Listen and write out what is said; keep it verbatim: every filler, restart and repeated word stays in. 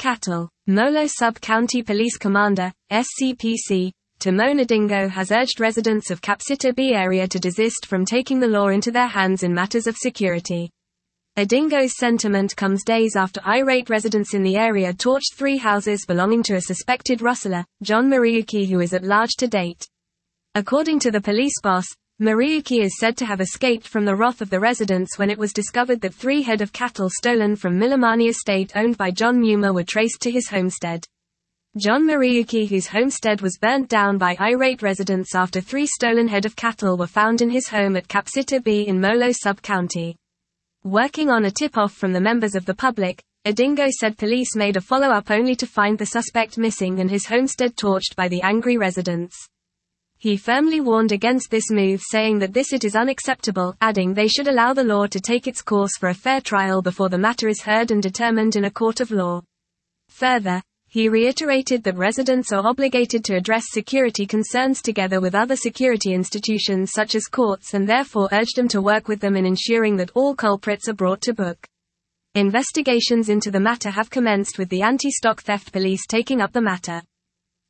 Cattle. Molo Sub-County Police Commander, S C P C, Timon Adingo has urged residents of Kapsita B area to desist from taking the law into their hands in matters of security. Adingo's sentiment comes days after irate residents in the area torched three houses belonging to a suspected rustler, John Mariuki, who is at large to date. According to the police boss, Mariuki is said to have escaped from the wrath of the residents when it was discovered that three head of cattle stolen from Milamani estate owned by John Muma were traced to his homestead. John Mariuki, whose homestead was burnt down by irate residents after three stolen head of cattle were found in his home at Kapsita B in Molo Sub-County. Working on a tip-off from the members of the public, Adingo said police made a follow-up only to find the suspect missing and his homestead torched by the angry residents. He firmly warned against this move, saying that this it is unacceptable, adding they should allow the law to take its course for a fair trial before the matter is heard and determined in a court of law. Further, he reiterated that residents are obligated to address security concerns together with other security institutions such as courts, and therefore urged them to work with them in ensuring that all culprits are brought to book. Investigations into the matter have commenced, with the anti-stock theft police taking up the matter.